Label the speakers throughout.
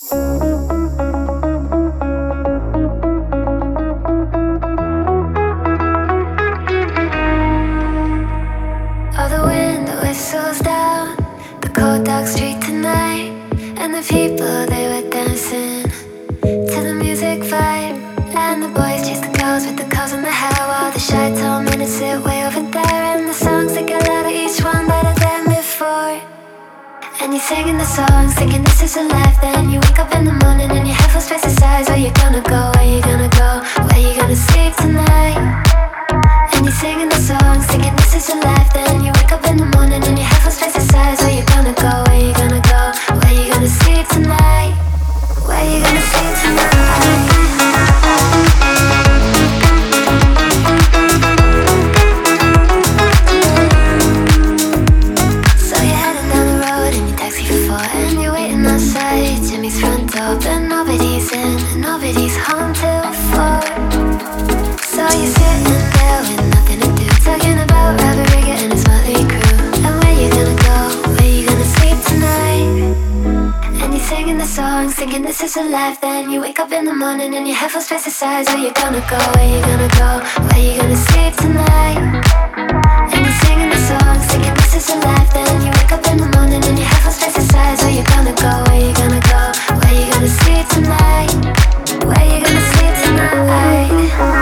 Speaker 1: All the window whistles down the cold dark street tonight, and the people they were dancing to the music vibe. And the boys chase the girls with the curls in the hair, while the shy tall men sit way over there. And the songs they get louder, each one better than before. And you're singing the songs, thinking this is a life. Then you wake up in the morning and your head feels twice the size. Where you gonna go? Where you gonna go? Where you gonna sleep tonight? And you're singing the songs, thinking this is your life. Then you wake up in the morning and your head feels twice the size. Where you gonna go? Where you gonna go? Where you gonna sleep tonight? Where you gonna sleep tonight? So you're heading down the road in your taxi for four, and you're waiting outside Jimmy's front door, but nobody's in and nobody's home till four. So you're sitting there with nothing to do, talking about Robert Rigger and his motley crew. And where you gonna go? Where you gonna sleep tonight? And you're singing the songs, thinking this is a life. Then you wake up in the morning and your head feels twice the size. Where you gonna go? Where you gonna go? Where you gonna sleep tonight? And you're singing the songs, thinking this is a life. Then you wake up in the morning and your head feels twice the size. Where you gonna go? Where you gonna go? Where you gonna sleep tonight? Where you gonna sleep tonight?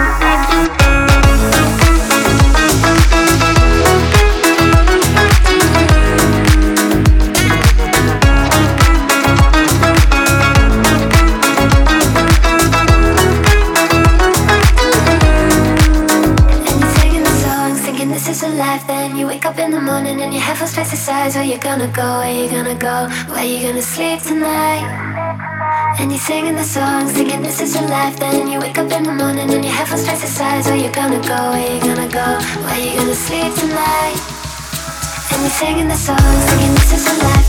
Speaker 1: This is a life. Then you wake up in the morning and your head feels twice the size. Where you gonna go? Where you gonna go? Where you gonna sleep tonight? And you're singing the songs, thinking this is a life. Then you wake up in the morning and your head feels twice the size. Where you gonna go? Where you gonna go? Where you gonna sleep tonight? And you're singing the songs, thinking this is a life.